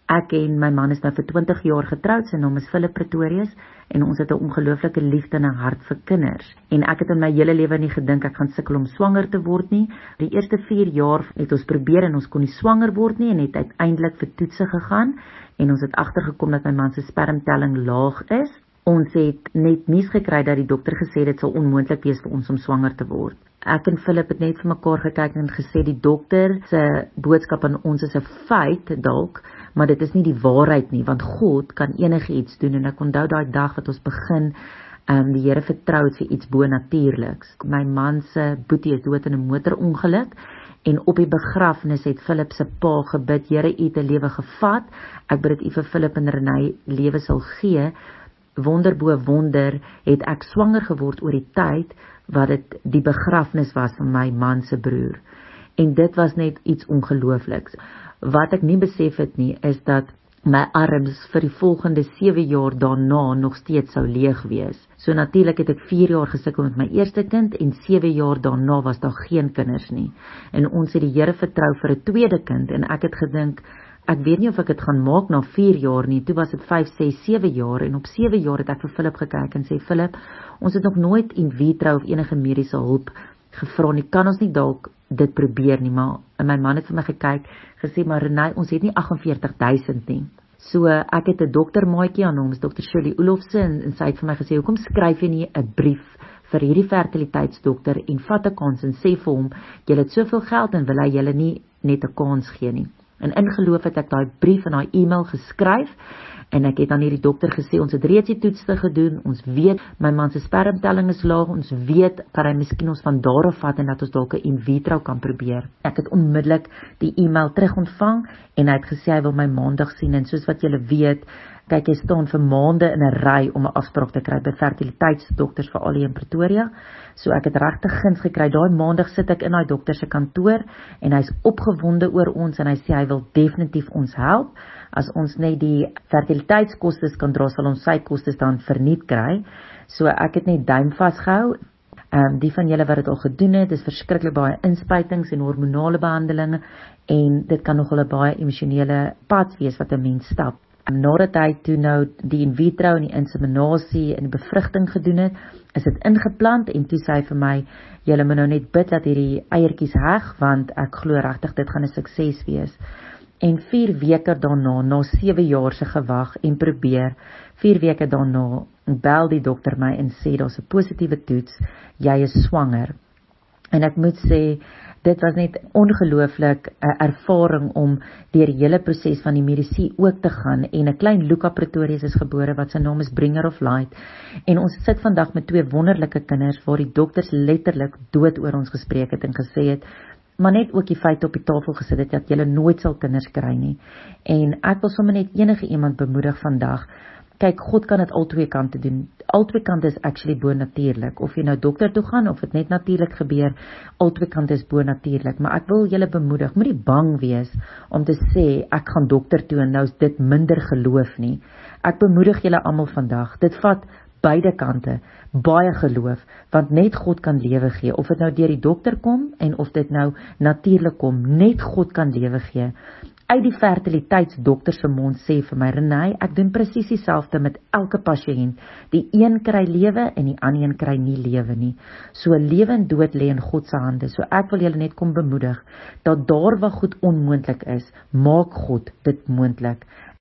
Ek en my man is nou vir 20 jaar getroud, sy naam is Philip Pretorius, en ons het 'n ongelooflike liefde en 'n hart vir kinders. En ek het in my hele lewe nie gedink ek gaan sukkel om swanger te word nie. Die eerste 4 jaar het ons probeer en ons kon nie swanger word nie, en het uiteindelik vir toetse gegaan, en ons het agtergekom dat my man se spermtelling laag is. Ons het net nuus gekry dat die dokter gesê dit sal onmoontlik wees vir ons om swanger te word. Ek en Philip het net vir mekaar gekyk en gesê die dokter se boodskap aan ons is 'n feit dalk, maar dit is nie die waarheid nie, want God kan enige iets doen. En ek onthou daai dag wat ons begin die Here vertrou het vir iets bonatuurliks. My man se boetie is dood in 'n motorongeluk, en op die begrafnis het Philip se pa gebid, Here, U het 'n lewe gevat, ek bid dat U vir Philip en Renay lewe sal gee. Wonder bo wonder het ek swanger geword oor die tyd wat dit die begrafnis was van my man se broer. En dit was net iets ongeloofliks. Wat ek nie besef het nie, is dat my arms vir die volgende 7 jaar daarna nog steeds sou leeg wees. So natuurlik het ek 4 jaar gesukkel met my eerste kind, en 7 jaar daarna was daar geen kinders nie. En ons het die Here vertrou vir 'n tweede kind, en ek het gedink, ek weet nie of ek dit gaan maak na 4 jaar nie. Toe was dit 5, 6, 7 jaar, en op 7 jaar het ek vir Philip gekyk en sê, Philip, ons het nog nooit in vitro of enige mediese hulp gevra nie, kan ons nie dalk dit probeer nie, maar my man het vir my gekyk, gesê, maar Renay, ons het nie 48.000 nie. So ek het 'n doktermaatjie aan hom, Dr. Shirley Olofse, en sy het vir my gesê, hoekom skryf jy nie 'n brief vir hierdie fertiliteitsdokter en vat 'n kans en sê vir hom, jy het soveel geld en wil hy julle nie net 'n kans gee nie. En in geloof het ek daai brief en daai e-mail geskryf, en ek het aan hierdie dokter gesê, ons het reeds die toetse gedoen, ons weet, my man se spermtelling is laag, ons weet, kan hy miskien ons van daar af vat, en dat ons dalk 'n in vitro kan probeer. Ek het onmiddellik die e-mail terug ontvang, en hy het gesê, hy wil my maandag sien, en soos wat julle weet, kyk, hy staan vir maande in 'n ry om 'n afspraak te kry by fertiliteitsdokters vir al in Pretoria. So ek het regtig guns gekry. Daai maandag sit ek in daai dokter se kantoor, en hy's opgewonde oor ons, en hy sê hy wil definitief ons help. As ons net die fertiliteitskostes kan dra, sal ons sy kostes dan verniet kry. So ek het net duim vasgehou. Die van julle wat dit al gedoen het, is verskriklik baie inspuitings en hormonale behandelinge, en dit kan nogal 'n baie emosionele pad wees wat 'n mens stap. Nadat hy toe nou die in vitro en die inseminasie en die bevrugting gedoen het, is dit ingeplant, en toe sê hy vir my, julle moet nou net bid dat hierdie eiertjies heg, want ek glo regtig dit gaan 'n sukses wees. En 4 weke daarna, na 7 jaar se gewag en probeer, 4 weke daarna, bel die dokter my en sê, daar's 'n positiewe toets, jy is swanger. En ek moet sê, dit was net ongelooflik 'n ervaring om deur die hele proses van die medisyne ook te gaan, en 'n klein Luca Pretorius is gebore wat sy naam is Bringer of Light, en ons sit vandag met 2 wonderlike kinders waar die dokters letterlik dood oor ons gespreek het en gesê het, maar net ook die feite op die tafel gesit het dat jy nooit sal kinders kry nie. En ek wil sommer net enige iemand bemoedig vandag. Kyk, God kan dit al twee kante doen. Al twee kante is actually bonatuurlik. Of jy nou dokter toe gaan of dit net natuurlik gebeur, al twee kante is bonatuurlik. Maar ek wil julle bemoedig, moenie bang wees om te sê ek gaan dokter toe en nou is dit minder geloof nie. Ek bemoedig julle almal vandag. Dit vat beide kante, baie geloof, want net God kan lewe gee, of dit nou deur die dokter kom, en of dit nou natuurlik kom, net God kan lewe gee. Uit die fertiliteitsdokter se mond sê vir my, Renay, ek doen presies dieselfde met elke pasiënt, die een kry lewe, en die ander een kry nie lewe nie. So lewe en dood lê in God se hande, so ek wil julle net kom bemoedig, dat daar waar goed onmoontlik is, maak God dit moontlik.